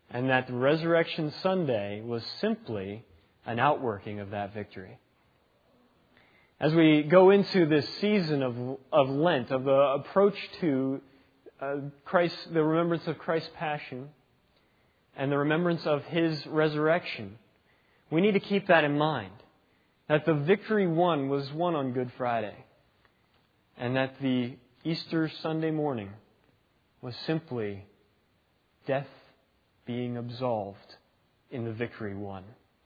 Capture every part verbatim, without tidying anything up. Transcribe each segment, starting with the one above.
and that the Resurrection Sunday was simply an outworking of that victory. As we go into this season of, of Lent, of the approach to uh, Christ, the remembrance of Christ's passion and the remembrance of His resurrection, we need to keep that in mind. That the victory won was won on Good Friday. And that the Easter Sunday morning was simply death being absolved in the victory won.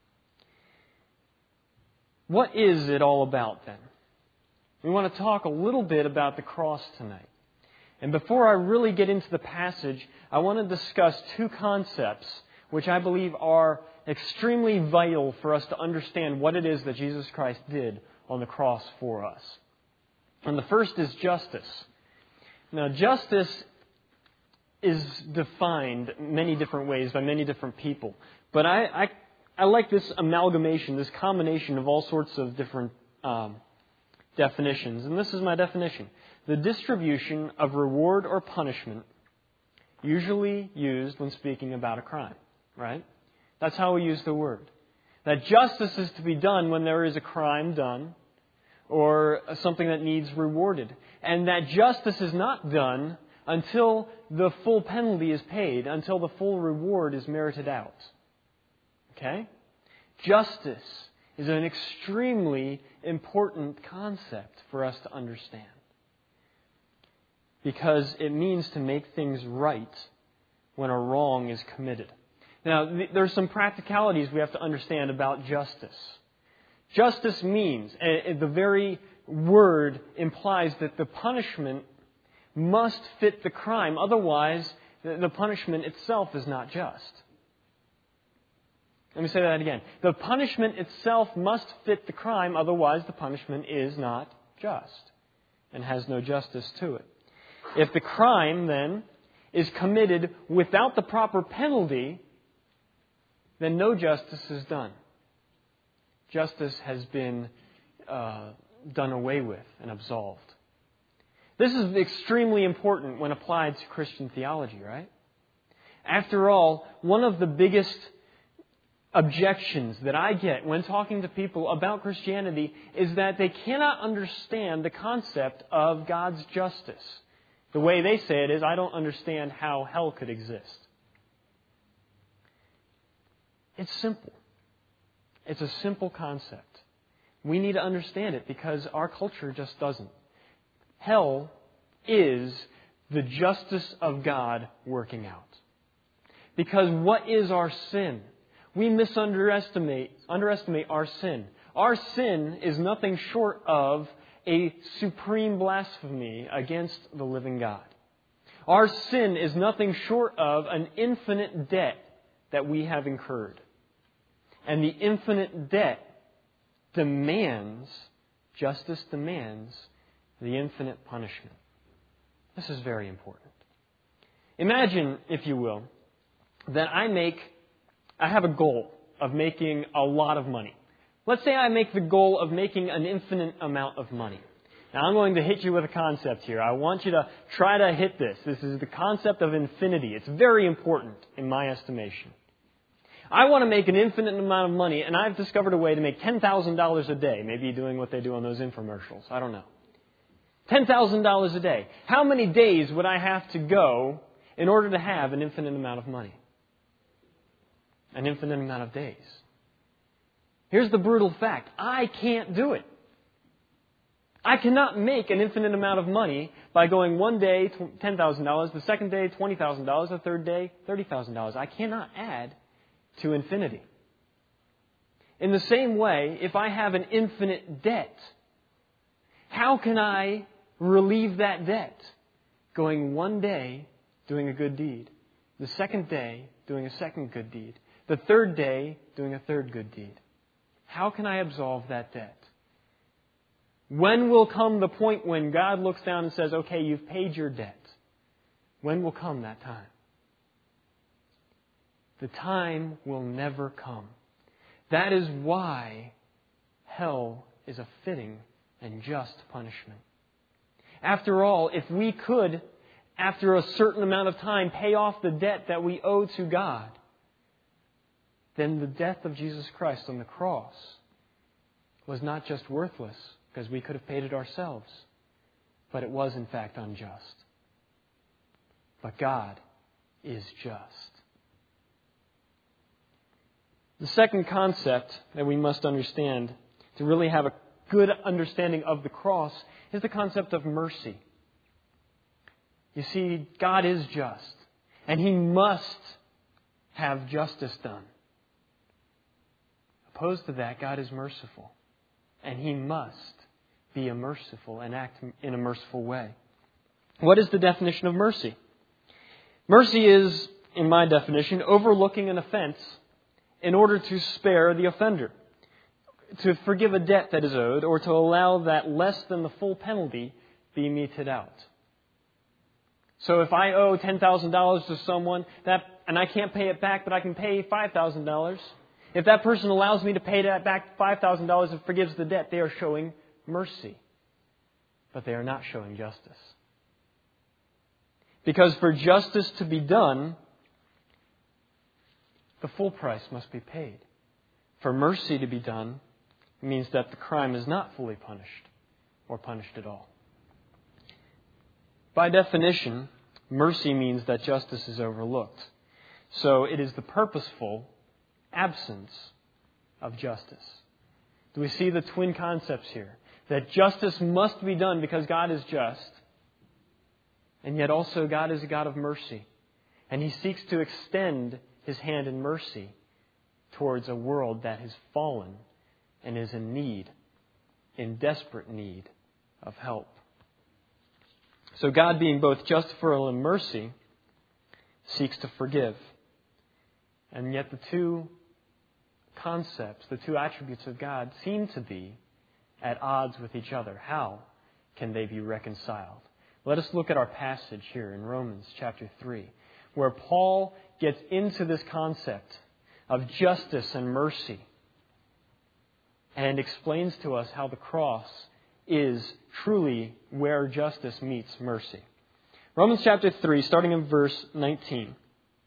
What is it all about then? We want to talk a little bit about the cross tonight. And before I really get into the passage, I want to discuss two concepts which I believe are extremely vital for us to understand what it is that Jesus Christ did on the cross for us. And the first is justice. Now, justice is defined many different ways by many different people. But I, I, I like this amalgamation, this combination of all sorts of different um, definitions. And this is my definition. The distribution of reward or punishment usually used when speaking about a crime. Right? That's how we use the word. That justice is to be done when there is a crime done or something that needs rewarded. And that justice is not done until the full penalty is paid, until the full reward is merited out. Okay? Justice is an extremely important concept for us to understand. Because it means to make things right when a wrong is committed. Now, th- there's some practicalities we have to understand about justice. Justice means, uh, the very word implies that the punishment must fit the crime. Otherwise, the, the punishment itself is not just. Let me say that again. The punishment itself must fit the crime. Otherwise, the punishment is not just and has no justice to it. If the crime, then, is committed without the proper penalty, then no justice is done. Justice has been uh, done away with and absolved. This is extremely important when applied to Christian theology, right? After all, one of the biggest objections that I get when talking to people about Christianity is that they cannot understand the concept of God's justice. The way they say it is, I don't understand how hell could exist. It's simple. It's a simple concept. We need to understand it because our culture just doesn't. Hell is the justice of God working out. Because what is our sin? We misunderestimate underestimate our sin. Our sin is nothing short of a supreme blasphemy against the living God. Our sin is nothing short of an infinite debt that we have incurred. And the infinite debt demands, justice demands, the infinite punishment. This is very important. Imagine, if you will, that I make, I have a goal of making a lot of money. Let's say I make the goal of making an infinite amount of money. Now I'm going to hit you with a concept here. I want you to try to hit this. This is the concept of infinity. It's very important in my estimation. I want to make an infinite amount of money, and I've discovered a way to make ten thousand dollars a day. Maybe doing what they do on those infomercials. I don't know. ten thousand dollars a day. How many days would I have to go in order to have an infinite amount of money? An infinite amount of days. Here's the brutal fact. I can't do it. I cannot make an infinite amount of money by going one day, ten thousand dollars, the second day, twenty thousand dollars, the third day, thirty thousand dollars. I cannot add to infinity. In the same way, if I have an infinite debt, how can I relieve that debt? Going one day, doing a good deed. The second day, doing a second good deed. The third day, doing a third good deed. How can I absolve that debt? When will come the point when God looks down and says, okay, you've paid your debt? When will come that time? The time will never come. That is why hell is a fitting and just punishment. After all, if we could, after a certain amount of time, pay off the debt that we owe to God, then the death of Jesus Christ on the cross was not just worthless because we could have paid it ourselves, but it was in fact unjust. But God is just. The second concept that we must understand to really have a good understanding of the cross is the concept of mercy. You see, God is just, and He must have justice done. Opposed to that, God is merciful, and He must be a merciful and act in a merciful way. What is the definition of mercy? Mercy is, in my definition, overlooking an offense in order to spare the offender, to forgive a debt that is owed, or to allow that less than the full penalty be meted out. So if I owe ten thousand dollars to someone that and I can't pay it back, but I can pay five thousand dollars, if that person allows me to pay that back five thousand dollars and forgives the debt, they are showing mercy. But they are not showing justice. Because for justice to be done, the full price must be paid. For mercy to be done means that the crime is not fully punished or punished at all. By definition, mercy means that justice is overlooked. So it is the purposeful absence of justice. Do we see the twin concepts here? That justice must be done because God is just, and yet also God is a God of mercy. And He seeks to extend His hand in mercy towards a world that has fallen and is in need, in desperate need of help. So God, being both justifier and mercy, seeks to forgive. And yet the two concepts, the two attributes of God seem to be at odds with each other. How can they be reconciled? Let us look at our passage here in Romans chapter three, where Paul gets into this concept of justice and mercy and explains to us how the cross is truly where justice meets mercy. Romans chapter three, starting in verse nineteen.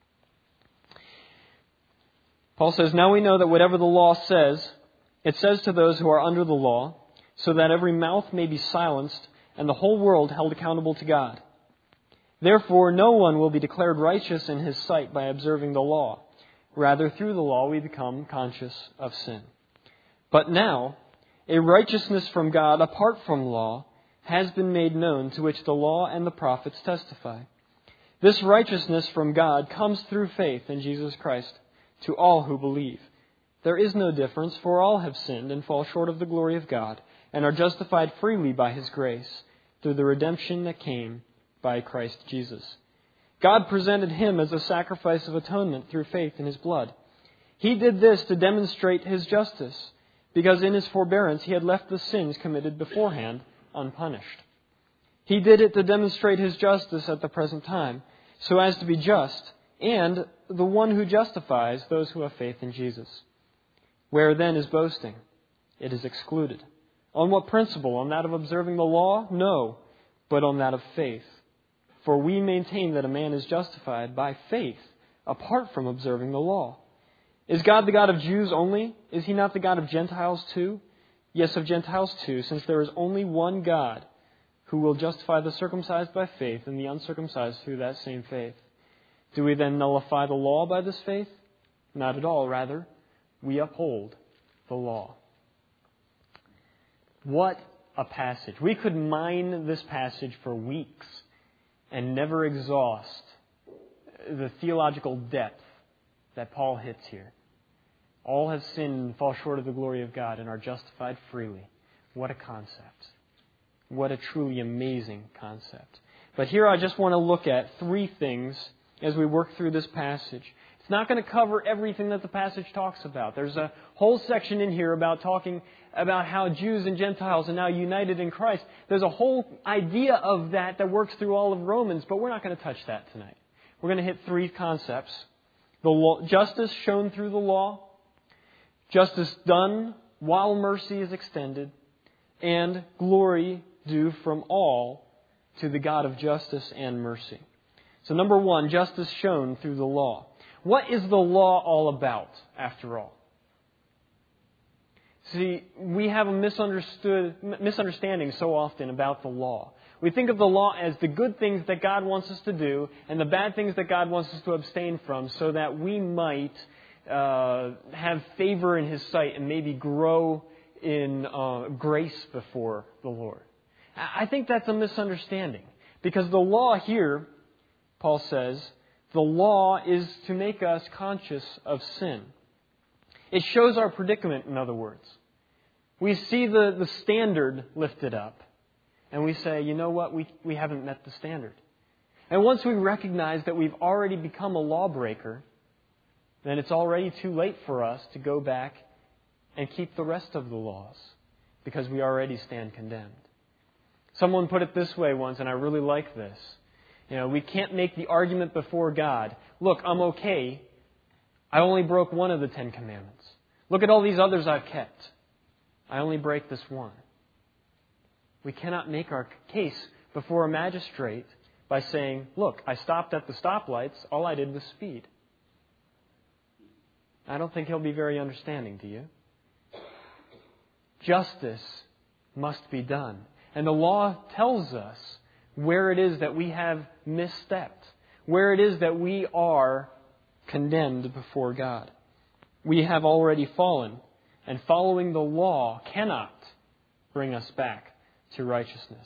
Paul says, "Now we know that whatever the law says, it says to those who are under the law, so that every mouth may be silenced and the whole world held accountable to God. Therefore, no one will be declared righteous in his sight by observing the law. Rather, through the law we become conscious of sin. But now, a righteousness from God apart from law has been made known, to which the law and the prophets testify. This righteousness from God comes through faith in Jesus Christ to all who believe. There is no difference, for all have sinned and fall short of the glory of God, and are justified freely by His grace through the redemption that came by Christ Jesus. God presented Him as a sacrifice of atonement through faith in His blood. He did this to demonstrate His justice, because in His forbearance He had left the sins committed beforehand unpunished. He did it to demonstrate His justice at the present time, so as to be just, and the one who justifies those who have faith in Jesus. Where then is boasting? It is excluded. On what principle? On that of observing the law? No, but on that of faith. For we maintain that a man is justified by faith, apart from observing the law. Is God the God of Jews only? Is He not the God of Gentiles too? Yes, of Gentiles too, since there is only one God, who will justify the circumcised by faith and the uncircumcised through that same faith. Do we then nullify the law by this faith? Not at all. Rather, we uphold the law." What a passage. We could mine this passage for weeks and never exhaust the theological depth that Paul hits here. All have sinned and fall short of the glory of God and are justified freely. What a concept. What a truly amazing concept. But here I just want to look at three things as we work through this passage. It's not going to cover everything that the passage talks about. There's a whole section in here about talking about how Jews and Gentiles are now united in Christ. There's a whole idea of that that works through all of Romans, but we're not going to touch that tonight. We're going to hit three concepts. The law, justice shown through the law, justice done while mercy is extended, and glory due from all to the God of justice and mercy. So number one, justice shown through the law. What is the law all about, after all? See, we have a misunderstood misunderstanding so often about the law. We think of the law as the good things that God wants us to do and the bad things that God wants us to abstain from so that we might uh, have favor in His sight and maybe grow in uh, grace before the Lord. I think that's a misunderstanding because the law here, Paul says, the law is to make us conscious of sin. It shows our predicament, in other words. We see the, the standard lifted up, and we say, you know what, we, we haven't met the standard. And once we recognize that we've already become a lawbreaker, then it's already too late for us to go back and keep the rest of the laws, because we already stand condemned. Someone put it this way once, and I really like this. You know, we can't make the argument before God, look, I'm okay. I only broke one of the Ten Commandments. Look at all these others I've kept. I only break this one. We cannot make our case before a magistrate by saying, look, I stopped at the stoplights. All I did was speed. I don't think he'll be very understanding, do you? Justice must be done. And the law tells us where it is that we have misstepped, where it is that we are condemned before God. We have already fallen, and following the law cannot bring us back to righteousness.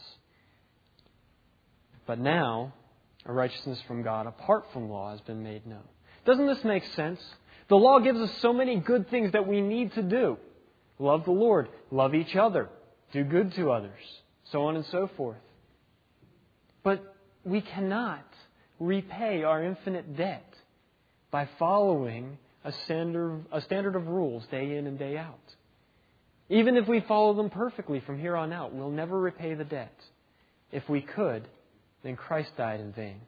But now, a righteousness from God apart from law has been made known. Doesn't this make sense? The law gives us so many good things that we need to do. Love the Lord, love each other, do good to others, so on and so forth. But we cannot repay our infinite debt by following a standard, a standard of rules day in and day out. Even if we follow them perfectly from here on out, we'll never repay the debt. If we could, then Christ died in vain.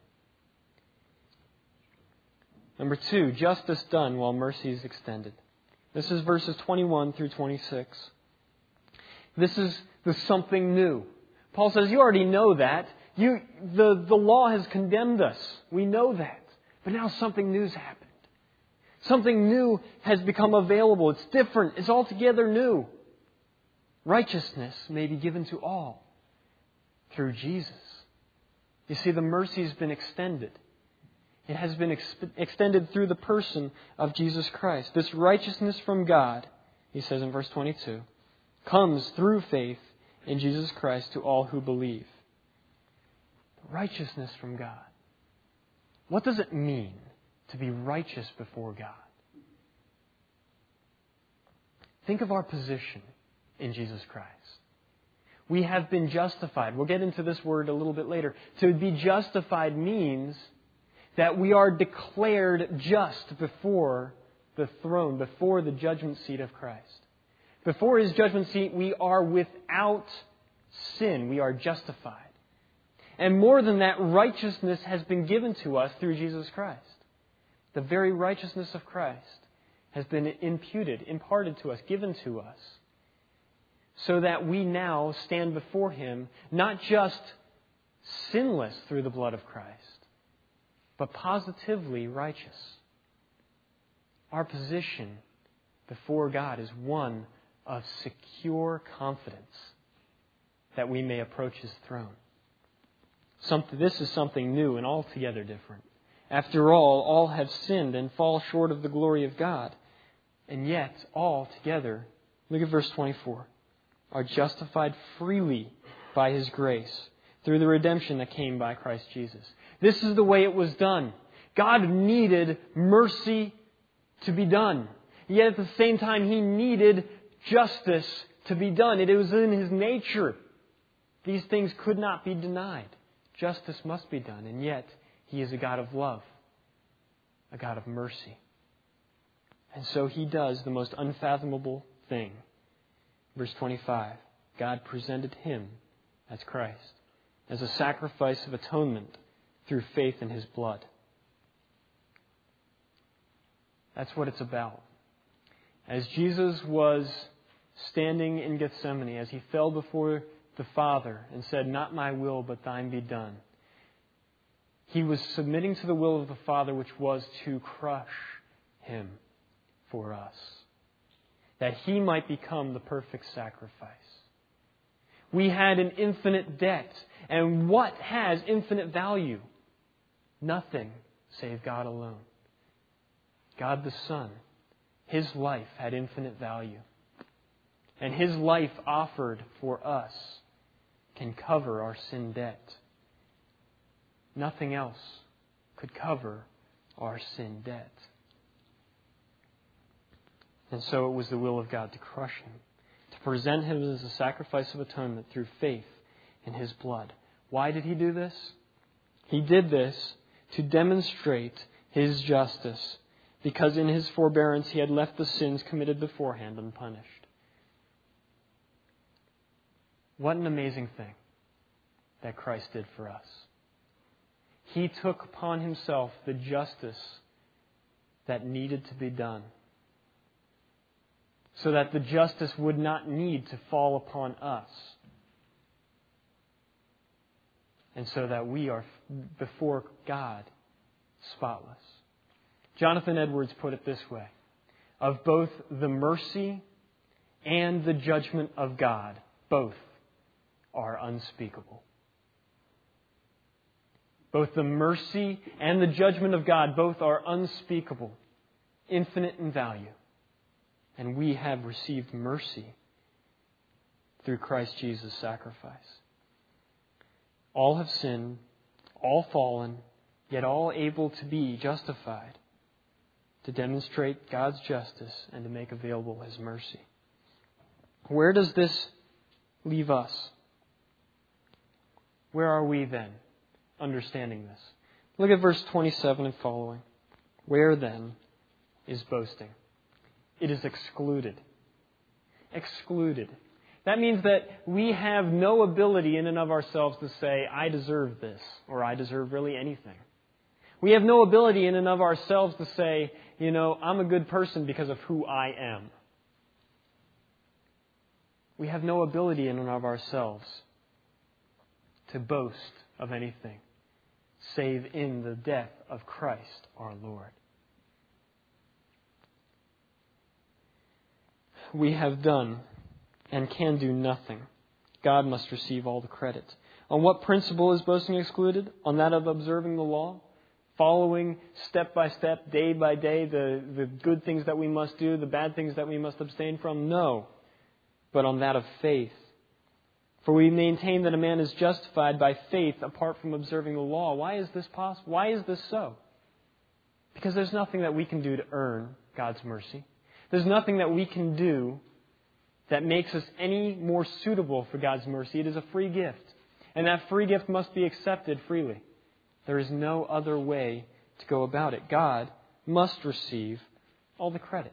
Number two, justice done while mercy is extended. This is verses twenty-one through twenty-six. This is the something new. Paul says, you already know that. You, the, the law has condemned us. We know that. But now something new's happened. Something new has become available. It's different. It's altogether new. Righteousness may be given to all through Jesus. You see, the mercy has been extended. It has been ex- extended through the person of Jesus Christ. This righteousness from God, he says in verse twenty-two, comes through faith in Jesus Christ to all who believe. Righteousness from God. What does it mean to be righteous before God? Think of our position in Jesus Christ. We have been justified. We'll get into this word a little bit later. To be justified means that we are declared just before the throne, before the judgment seat of Christ. Before His judgment seat, we are without sin. We are justified. And more than that, righteousness has been given to us through Jesus Christ. The very righteousness of Christ has been imputed, imparted to us, given to us, so that we now stand before Him not just sinless through the blood of Christ, but positively righteous. Our position before God is one of secure confidence that we may approach His throne. Something, this is something new and altogether different. After all, all have sinned and fall short of the glory of God. And yet, all together, look at verse twenty-four, are justified freely by His grace through the redemption that came by Christ Jesus. This is the way it was done. God needed mercy to be done. Yet at the same time, He needed justice to be done. It was in His nature. These things could not be denied. Justice must be done. And yet, He is a God of love, a God of mercy. And so He does the most unfathomable thing. Verse twenty-five, God presented Him as Christ, as a sacrifice of atonement through faith in His blood. That's what it's about. As Jesus was standing in Gethsemane, as He fell before the Father and said, not my will, but thine be done, He was submitting to the will of the Father, which was to crush Him for us, that He might become the perfect sacrifice. We had an infinite debt. And what has infinite value? Nothing save God alone. God the Son, His life had infinite value. And His life offered for us can cover our sin debt. Nothing else could cover our sin debt. And so it was the will of God to crush Him, to present Him as a sacrifice of atonement through faith in His blood. Why did He do this? He did this to demonstrate His justice, because in His forbearance He had left the sins committed beforehand unpunished. What an amazing thing that Christ did for us. He took upon Himself the justice that needed to be done, so that the justice would not need to fall upon us, and so that we are before God spotless. Jonathan Edwards put it this way: of both the mercy and the judgment of God, both are unspeakable. Both the mercy and the judgment of God, both are unspeakable, infinite in value. And we have received mercy through Christ Jesus' sacrifice. All have sinned, all fallen, yet all able to be justified, to demonstrate God's justice and to make available His mercy. Where does this leave us? Where are we then, understanding this? Look at verse twenty-seven and following. Where then is boasting? It is excluded. Excluded. That means that we have no ability in and of ourselves to say, I deserve this, or I deserve really anything. We have no ability in and of ourselves to say, you know, I'm a good person because of who I am. We have no ability in and of ourselves to boast of anything, save in the death of Christ our Lord. We have done and can do nothing. God must receive all the credit. On what principle is boasting excluded? On that of observing the law? Following step by step, day by day, the, the good things that we must do, the bad things that we must abstain from? No. But on that of faith. For we maintain that a man is justified by faith apart from observing the law. Why is this possible? Why is this so? Because there's nothing that we can do to earn God's mercy. There's nothing that we can do that makes us any more suitable for God's mercy. It is a free gift. And that free gift must be accepted freely. There is no other way to go about it. God must receive all the credit.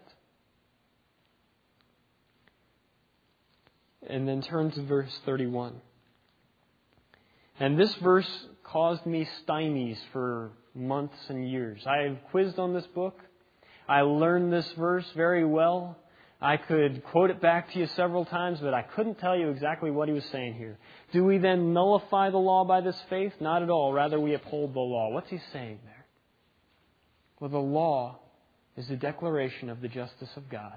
And then turn to verse thirty-one. And this verse caused me stymies for months and years. I have quizzed on this book. I learned this verse very well. I could quote it back to you several times, but I couldn't tell you exactly what he was saying here. Do we then nullify the law by this faith? Not at all. Rather, we uphold the law. What's he saying there? Well, the law is a declaration of the justice of God.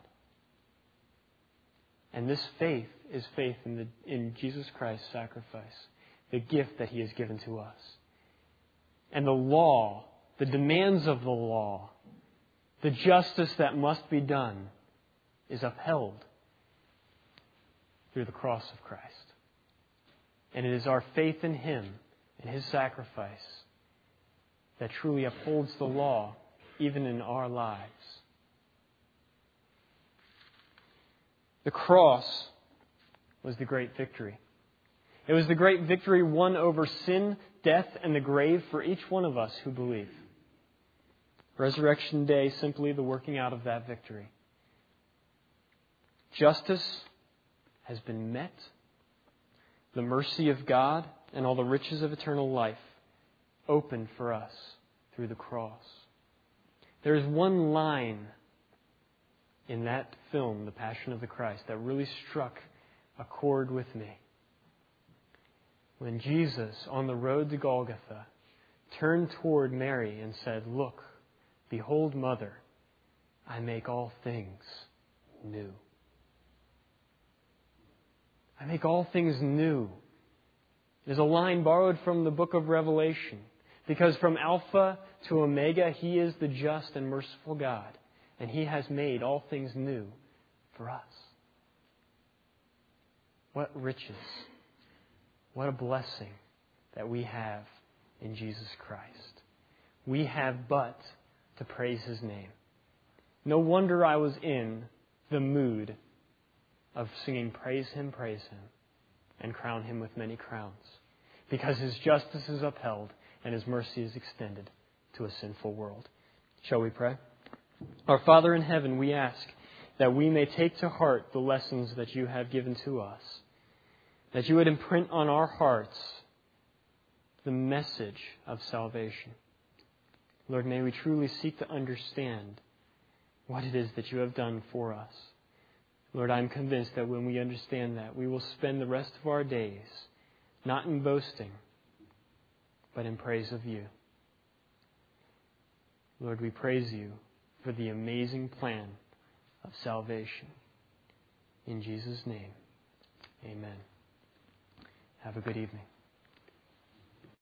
And this faith is faith in, the, in Jesus Christ's sacrifice, the gift that He has given to us. And the law, the demands of the law, the justice that must be done, is upheld through the cross of Christ. And it is our faith in Him and His sacrifice that truly upholds the law even in our lives. The cross was the great victory. It was the great victory won over sin, death, and the grave for each one of us who believe. Resurrection Day, simply the working out of that victory. Justice has been met. The mercy of God and all the riches of eternal life opened for us through the cross. There is one line in that film, The Passion of the Christ, that really struck a chord with me. When Jesus, on the road to Golgotha, turned toward Mary and said, "Look, behold, Mother, I make all things new." I make all things new. It is a line borrowed from the book of Revelation, because from Alpha to Omega, He is the just and merciful God, and He has made all things new for us. What riches, what a blessing that we have in Jesus Christ. We have but to praise His name. No wonder I was in the mood of singing "Praise Him, praise Him," and "Crown Him with many crowns," because His justice is upheld and His mercy is extended to a sinful world. Shall we pray? Our Father in heaven, we ask that we may take to heart the lessons that You have given to us, that You would imprint on our hearts the message of salvation. Lord, may we truly seek to understand what it is that You have done for us. Lord, I'm convinced that when we understand that, we will spend the rest of our days not in boasting, but in praise of You. Lord, we praise You for the amazing plan of salvation. In Jesus' name, amen. Have a good evening.